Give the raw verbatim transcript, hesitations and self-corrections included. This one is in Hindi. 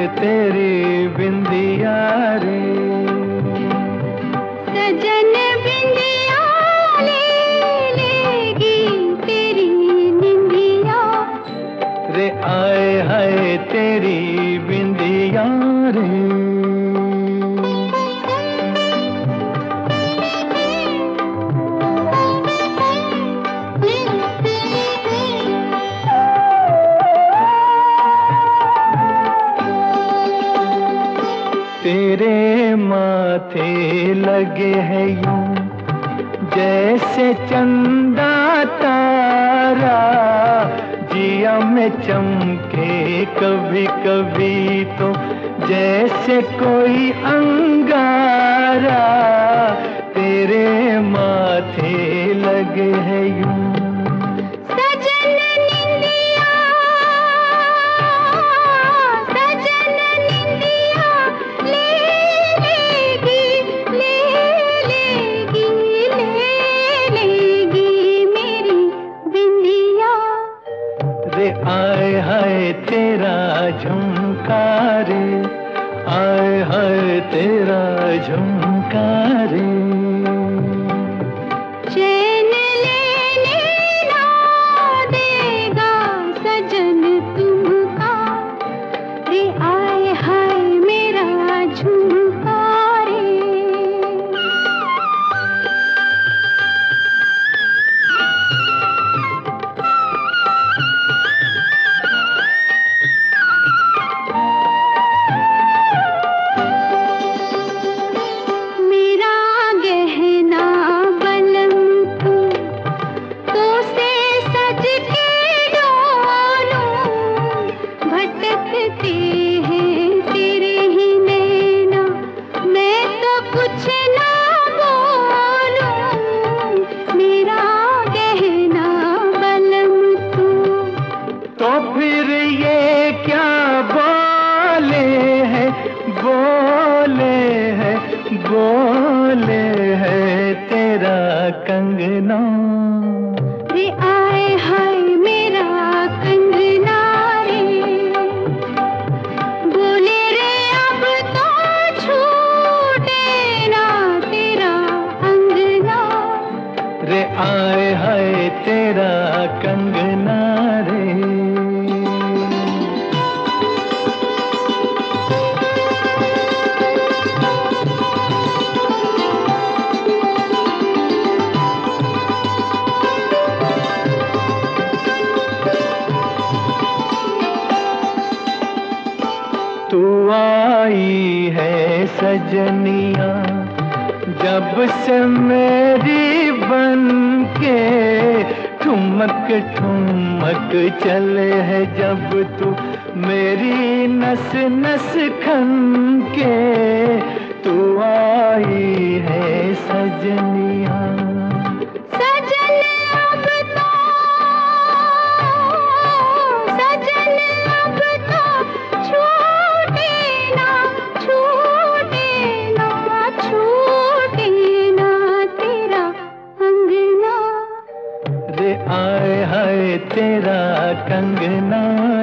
तेरी बिंदिया रे। सजन बिंदिया ले लेगी तेरी निंदिया रे आए हाय तेरी बिंदिया रे। तेरे माथे लगे है यूं जैसे चंदा तारा, जिया में चमके कभी कभी तो जैसे कोई अंगारा। तेरे माथे लगे है यूं सजन निंदिया, सजन निंदिया ले लेगी, ले लेगी, ले लेगी मेरी बिंदिया रे आए हाय तेरा झुमका रे, आए हाय तेरा झुमका रे। चैन लेने ना देगा सजन तुमका रे आए हाय मेरा झुमका रे। मेरा गहना बलम तू तो से सज के डोलूं, भटकते हैं तेरे ही नैना मैं तो कुछ ना बोलूं। मेरा गहना बलम तू तो फिर ये क्या बोले हैं, बोले हैं, बोले हैं तेरा कंगना रे आए हाय मेरा कंगना रे। बोले रे अब तो छूटे ना तेरा अंगना रे आए हाय तेरा कंगना रे। तू आई है सजनिया जब से मेरी बन के, ठुमक ठुमक चले है जब तू मेरी नस नस खन के। तू आई है सजनिया सजन अब तो, सजन अब तो छूटे ना, छूटे ना, छूटे ना तेरा अंगना रे आए हाय तेरा कंगना